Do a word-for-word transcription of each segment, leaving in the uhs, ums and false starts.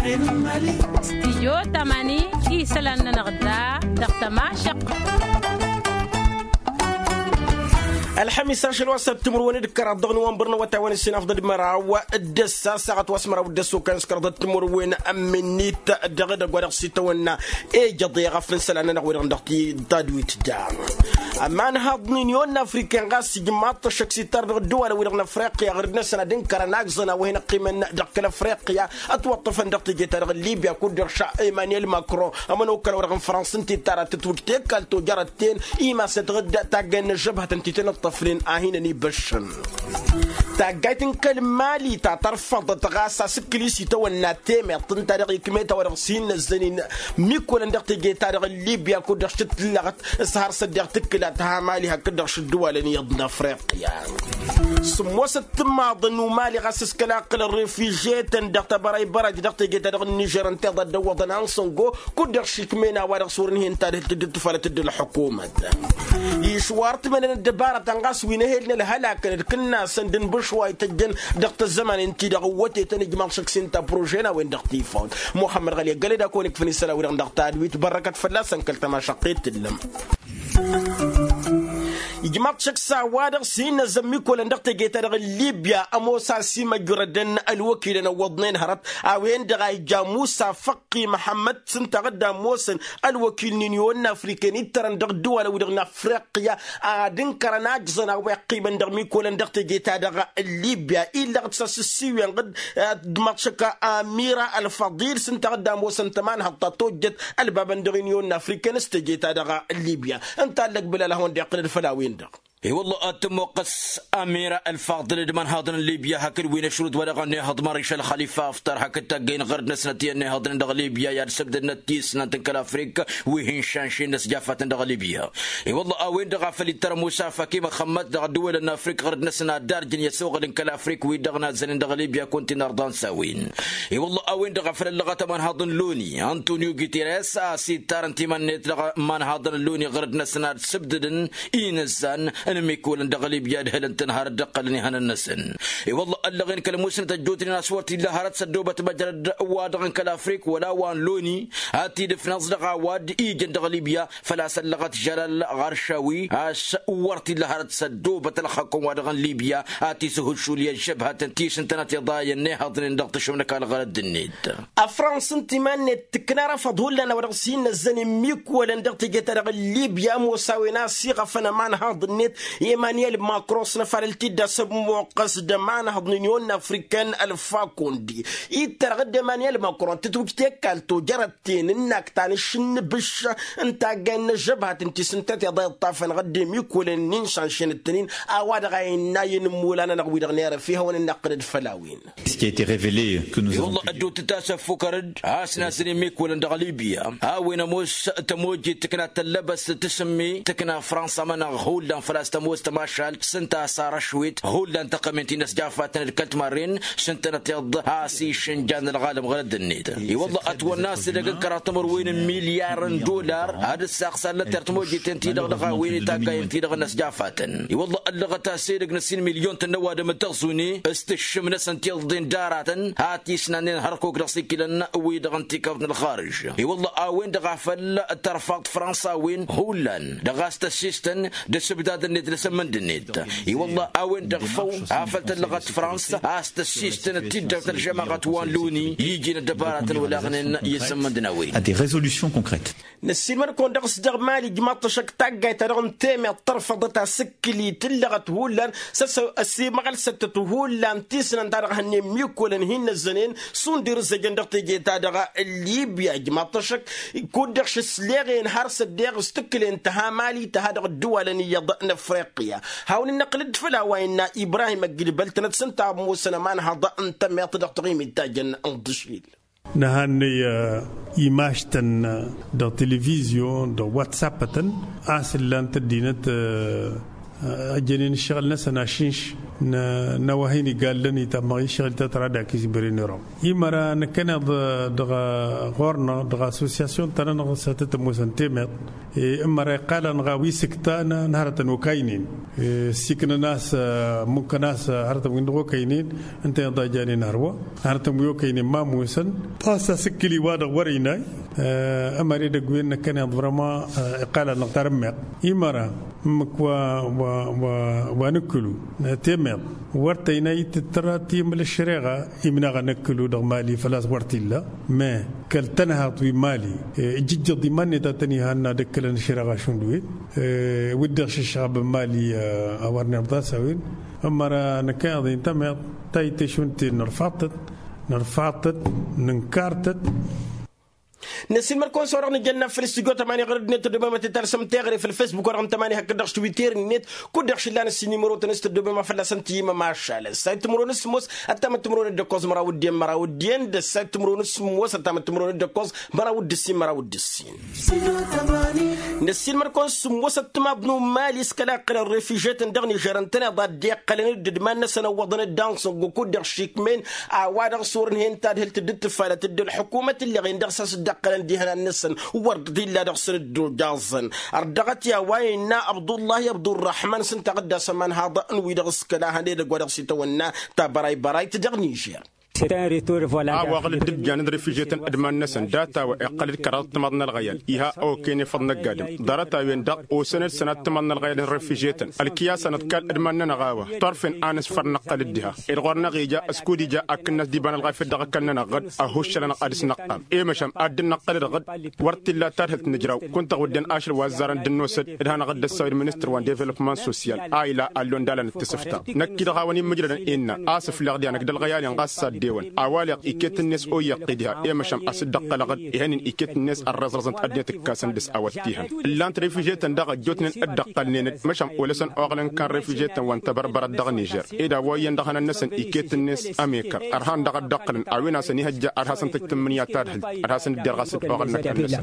استيو تماني كيسلان نغدا دقتما شق الحميس عشر وسط تمرون الكرة ضغن وانبرنا وتوان السنة أفضل مرة والدسة ساعة واسمرة والدسة وكان سكرة تمرون أمنيت دغدا قرق ستونا إيه جضي غفل سلنا نقول عندك تدويت دام أما نهضني نيون أفريقيا غاس جماعة شخصي ترى الدول ويرغنا أفريقيا غير نسنا دنكر ناقصنا وهنا قيمة دق أفريقيا أتوقف عندك تجي ترى ليبيا كودر شا إيمانويل ماكرون أما نوكل ورغم فرنسا أنت ترى تتوقتك كالتو جرتين إيما ستغدا تاجن جبهة أنت طفلين آهين نبشن تاجيتن كلمالي تعترفض تغاسا سكليسي تو الناتيم تنتاريخ كميتا ورغسين الزنين ميكول اندق تجي تاريخ ليبيا كودر شتلغت سهر صدق تكلا تهامالي هكذا الدول يضن افريقيا سموسة تماضن ومالي غاسس كلاقل الريفيجيت اندق تبراي برج اندق تجي تاريخ النيجر انتظر دوضن انسونغو كودر شكمينا ورغسورن هين تاريخ تدفلت الحكومة يشوارت من الدبارة تنغاس وينهلنا الهلاك كنا سندن بشوي تجن دقت الزمن انت دغوتي تنجم شخصين تا بروجينا وين دقتي فوت محمد غالي قال دا كونك فني سلا وين دقت ادويت بركات فلاسن كلت ما شقيت اللم جماعة شخصا وادر سين زميكو لندقت جيتار ليبيا أموسا سيما جردن الوكيل نوضنين هرت أوين دغاي جاموسا فقي محمد سنتغدى موسن الوكيل نيون أفريقيا ترن دغ دول ودغنا أفريقيا أدن كرناجزنا وقيما دغميكو لندقت جيتار ليبيا إلا غتساس السيوين قد جماعة شكا أميرة الفضيل سنتغدى موسن تمان حتى توجد البابن دغنيون أفريقيا نستجيتار ليبيا انت لك بلا لهون دقل الفلاوين اي والله اتم وقس اميره الفاضل دمان هاضن ليبيا هكر وين شروط ولا غني هض مريش الخليفه افطر هكتا جين غرد نسنتي اني هاضن دغ ليبيا يا سبد النتيس نتنكل افريقيا وين شانشين ناس جافات دغ ليبيا اي والله اوين دغ فلي ترى مسافه كيما خمت دغ دول ان افريقيا غرد نسنا دارجن يسوق لنكل افريقيا ويدغنا زين دغ ليبيا كنت نردان ساوين اي والله اوين دغ فل اللغه من هاضن لوني انطونيو جيتيريس سي تارنتي من من هاضن لوني غرد نسنا سبدن ينزان ميكول اندغ ليبيا هل تنهار دقلني هنا النسن اي والله اللغين كلموسن تجوتني ناسورتي الله هرت سدوبه مجرد وادغن كلافريك ولا وان لوني هاتي دف نصدق واد ايجن دغ ليبيا فلا سلغت جلال غرشاوي اس ورتي الله هرت سدوبه الحكم وادغن ليبيا هاتي سهل شوليا شبهه تنتيش انت يضاي نهضن دغ تشمنك على غرد النيد افرانس انت من تكنا رفضوا لنا ورسين الزن ميكول اندغ تجتر ليبيا مساوينا صيغه فنا ما نهض النت إيمانويل ماكرون نفرلتي دا سبمو قصد معنا هضنيون أفريكان الفاكوندي يترغد إيمانويل ماكرون تتوكتك كالتو جرتين إنك تاني شن بش انتا جان جبهة انتي سنتاتي ضي الطافن غدي ميكول النينشان شن التنين أواد غاين ناين مولانا نغوي دغنيار فيها وننقل الفلاوين والله أدو تتاسف فكرد هاسنا سني ميكول دغ ليبيا هاوين موس تموجي تكنا تلبس تسمي تكنا فرنسا من غهولا فلاس تموس تماشال سنتا سارة شويت هولا انتقمتي ناس جافاتنا الكلت مارين سنتنا تيض هاسي شنجان الغالب غرد النيد والله أتوى الناس اللي كراتمر وين مليار دولار هذا الساقس اللي ترتموجي تنتي دغ وين تاقاين تي دغ ناس جافاتن والله اللغة تاسيرق نسين مليون تنواد متغزوني استشم ناس انتي ضين داراتن هاتي سنانين هرقوك راسيك لنا ويدغ انتي كفن الخارج والله اوين دغ فل ترفض فرنسا وين هولان دغ استسيستن دسبداد النيد لسمن النيد اي والله اوين دغفو عفلت اللغة فرنسا استسيستن تيدغ الجماعة وان لوني يجينا دبارات ولاغنين يسمن دناوي à des résolutions concrètes. نسين من كون دغ صدغ مالي جماعة شك تاقاي ترغم تيمي ترفضتها سكلي تلغت هولان سسو اسي مغل ستتو هولان تيسن دارغ هني ميكولن هين الزنين سون دير زجن دغ تيجي تادغ ليبيا جماعة شك كون دغش سليغين هارس ديغ استكلي انتها مالي تهادغ الدول يضأن افريقيا هاون النقل دفلا وين ابراهيم الجلبل تنتسنتا موسنا مان هضا انت ما تدغ تغيمي تاجن اندشيل نهاني إيماشتن دو تلفزيون دو واتسابتن أصلا تدينت أجنين الشغل ناس ناشينش نواهيني قال لني تمغي شغل تترى داكيس بريني رو يمرا نكنا دغا غورنا دغا اسوسياسيون تانا نغا ساتت موسنتيمت امرا قال نغا ويسكتانا نهارة وكاينين سيكنا ناس ممكن ناس هارة ويندغو كاينين انت يضا جاني نهروا هارة ويوكاينين ما موسن باسا سكلي وادا وريناي امرا دقوين نكنا برما قال نغترمق يمرا مكوا ونكلو تيمت ورتينا يتترى تيم الشريعة يمنا نكلو دغ مالي فلاس ورتيلا ما كلتنها طوي مالي جيجا ضماني تاتني هانا دكلا الشريعة شندوين ودغش الشعب مالي أورنا بضاسوين أما نكاضي تمت تايتي شونتي نرفعتت نرفعتت ننكارتت نسيل مركون صورة نجنا في الاستيقو تمانية غرد نت دوبما تترسم تغري في الفيسبوك ورقم تمانية هكذا داخل تويتر نت كود داخل لنا السينيمورو تنست دوبما في اللاسنتي ما ماشاء السايت تمرون اسموس أتام تمرون الدكوز مراود دين مراود دين ده السايت تمرون اسموس أتام تمرون الدكوز مراود السين مراود السين نسيل مركون اسموس أتما بنو مالي سكلا قل الريفيجات ندغني جرانتنا ضد ديق قلنا ددمان نسنا وضنا الدانس وكود داخل شيكمين عواد صورن هين تاد هل تدت فالت الحكومة اللي غين دغساس قلن دي هنا النسن ورد دي لا دغسن الدوجازن اردغت يا وينا عبد الله عبد الرحمن سنت غدا سمان هذا انوي دغس كلا هندي دغ دغسي تونا تبراي براي تدغ نيجير أواغل الدجان ريفيجيتن أدمان نسن داتا وأقل الكرات تمضنا الغيال إيها أو كيني فضنا قادم دارتا وين دق وسنة سنة تمضنا الغيال الريفيجيتن الكياسة نتكال أدمان نغاوة طرفين آنس فرنقل الدها الغورنا غيجا أسكودي جا أكنس ديبان الغايف الدغا كلنا نغد أهوش لنا قادس نقام إيه مشام أدن نقل الغد ورت الله تارهت نجراو كنت غدن آشر وزارن دنوسد إدها نغد السوير منستر وان ديفلوبمان سوسيال آيلا اللون دالا نتسفتا نكي دغاواني مجرد إنا آسف لغديانك دل غيال ينغاس ديوان أوالق إكيت الناس أو يقيدها إيه مشام أصدق لغد إهن إكيت الناس الرزرزنت أديت كاسن دس أوتيها لانت ريفيجيت دغ جوتن أدق لين مشام ولسن أغلن كان ريفيجيت وانت بربر دغ نيجر إذا وين دغنا الناس إكيت الناس أمريكا أرهان دغ دقلن أوينا سنيهجا أرهاسن تكتمنيا تارهل أرهاسن درغسد أغلن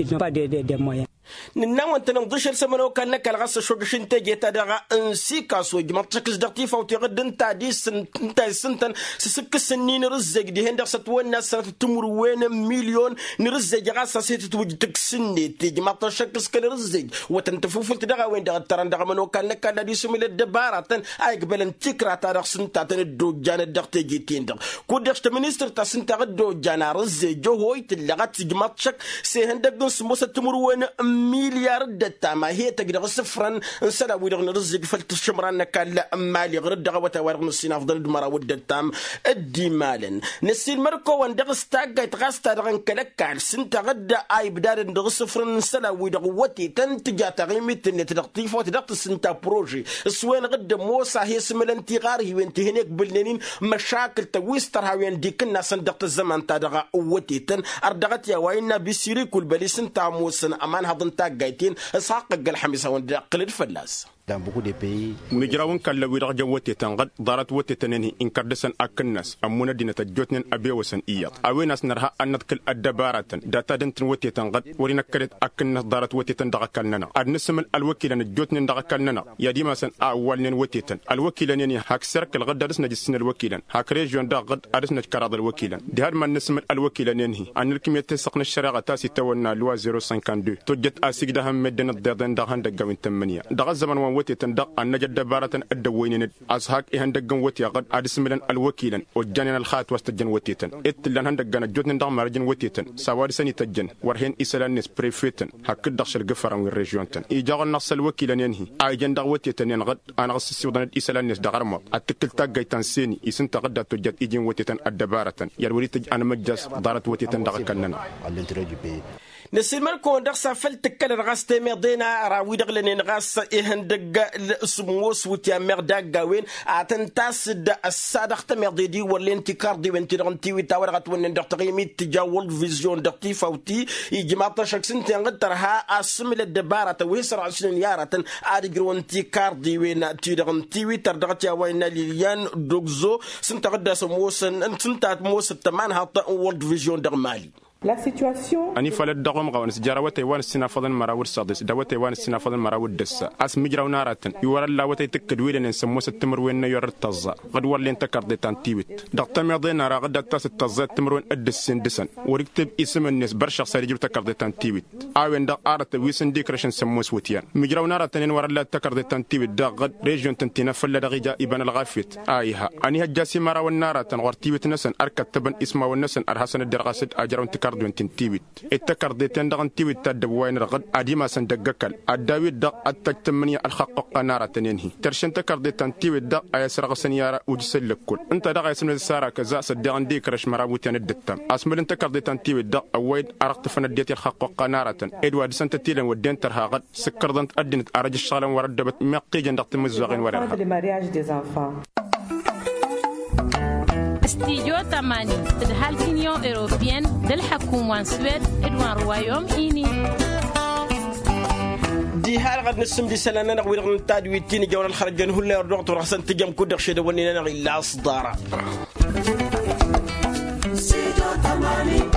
كان نناو انت نضشر سمنو كان لك الغص شوقش انت جيت دغا انسي كاسو جمطكس دقتيفه وتغد انت ديس انت سنتن سسك السنين رزق دي هندق ستونا سنه تمر وين مليون نرزق غاصه سيت توجتك سني تيجي ما تشكس كان رزق وتنتفوفل تدغا وين دغ ترى دغ منو كان لك دي سميل الدبارات اي قبل انتكرا تاريخ سنت تندو جان دغ تيجي تندغ كودشت مينستر تا سنت غدو جان رزق جو هويت لغات جمطشك سي هندق سموس تمر وين مليار دتاما هي تقدر صفرا سلا ويدغ نرزق فلت الشمران كان مالي غرد غوتا ورغ نسينا افضل دمرا ودتام ادي مالن نسي المركو وندغ استاغا تغاستا دغن كلك سنت غدا اي بدار ندغ صفرا سلا ويدغ وتي تنتجا تغيمت نتدقطيف وتدقط سنت بروجي سوين غدا موسى هي سمل انتغار هي وانت هناك بلنين مشاكل تويستر هاوين ديكنا صندقت الزمن تدغ وتي تن اردغت يا وين بسيري كل بلي سنت موسن امان هضن تاقايتين اسحاق الحميسه وندقل الفلاس نجراون كلا ويرغ جوتي تنغد ضارت وتي تنني ان كردسن اكنس امونا دينه جوتنن ابي وسن ايات اويناس نرها انتكل الدبارات داتا دنت وتي تنغد ورينا كرت اكنس ضارت وتي تندغ كلنا ادنسم الوكيل جوتنن دغ كلنا يا ديما سن اولن وتي تن الوكيل نني هاك سيركل غد درسنا جسن الوكيل هاك ريجيون دا غد ادسنا كراض الوكيل دي هاد ما نسم الوكيل ننهي ان الكميه تسقنا الشريعه تاسي تونا لوا صفر خمسة اثنين توجت اسيغدا هم مدن الدردن دغان دغ ثمانية دغ زمن وتي تندق أن نجد دبارة الدوينين أزهاق إهن دقن وتي قد أدسملن الوكيلا وجانين الخات واستجن وتيتن إتلان هندقن جوتن دغ مرجن وتيتن سواد سني تجن ورهن إسلان نس بريفيتن هك دخش القفر من الريجيون تن إيجاغ النص الوكيلا ينهي أيجن دغ وتيتن ينغد أنا غس السودان إسلان نس دغرمو أتكل تاقاي تنسيني إسن تغدى تجد إيجن وتيتن الدبارة يروي تج أنا مجلس دارت وتيتن دغ كننا نسيل مركو ندغسا فلتكل رغاس تيمير دينا راوي دغلن نغاس إهن دغ سموس وتيا مرداغا وين اتنتاس د الصادق تمير دي دي ولين تيكار دي وين تيرنتي وي تاورغات ون دغتغيمي تجاول فيزيون دغتي فوتي يجماطا شك سنتي نغترها اسمل الدباره ويسر عشرين يارة ادغرون تيكار دي وين تيرنتي وي تردغتيا وين ليليان دوغزو سنت غدا سموس سنت موس تمان هات وورلد فيزيون دغ مالي أني فلت دقم قوانس جراوتي وان السنة فضل مراود صادس دوتي وان السنة فضل مراود دسة أس مجرى ونارتن يورا لا وتي تكدويل إن سموس التمر وين يور التزا قد ولي انت كردتان تيوت دقتم يضينا راغد دكتاس التزا التمر وين الدسين دسن وركتب اسم الناس برشا سارجب تكردتان تيوت أوين دق أرت ويسن ديكرشن سموس وتيان مجرى ونارتن ورا لا تكردتان تيوت دق ريجون تنتينا فلا دغيجا ابن الغافيت آيها أني هجاسي مرا والنارتن ورتيوت نسن أركت تبن اسمه والنسن أرحسن الدرغاسد أجرون تكرد وين تيوت التكردتان دغن تيوت تدب وين رغد أديما سندقكل الداويد دق التجتمني الحق نارة ينهي ترشن تكردتان تيوت دق أيسرغ سنيارة وجسل لكل أنت دق يسمى السارة كذا صدقن ديكرش مرابوتين الدتم أسمر انت كردتان تيوت دق أويد أرقت فنديت الحق نارة إدوارد سنت تيلن ودين ترها غد سكردنت أدنت أرج الشغل وردبت مقيجن دق تمزوغين ورها استيجو تماني تدهال كينيو إيروبيان دل حكومة سويد إدوان روايوم إيني دي هال غد نسم دي سلانة نغوي رغن التادوي تيني جونا الخرجان هو اللي يردوغ تورحسن تجم كودر شده ونينا نغي لا صدارة